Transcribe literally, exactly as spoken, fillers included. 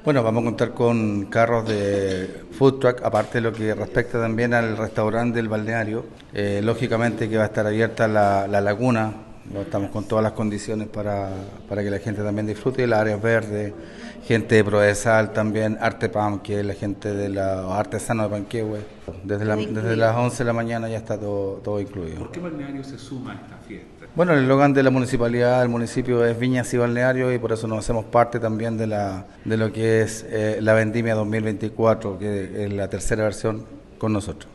Bueno, vamos a contar con carros de food truck, aparte de lo que respecta también al restaurante del balneario. Eh, lógicamente que va a estar abierta la, la laguna, no estamos con todas las condiciones para, para que la gente también disfrute, las áreas verdes, gente de Prodesal también, Artepam, que es la gente de la artesano de Panquehue. Desde, la, desde las once de la mañana ya está todo, todo incluido. ¿Por qué balneario se suma a esta fiesta? Bueno, el eslogan de la municipalidad, el municipio es Viñas y Balneario, y por eso nos hacemos parte también de la de lo que es eh, la Vendimia dos mil veinticuatro, que es la tercera versión con nosotros.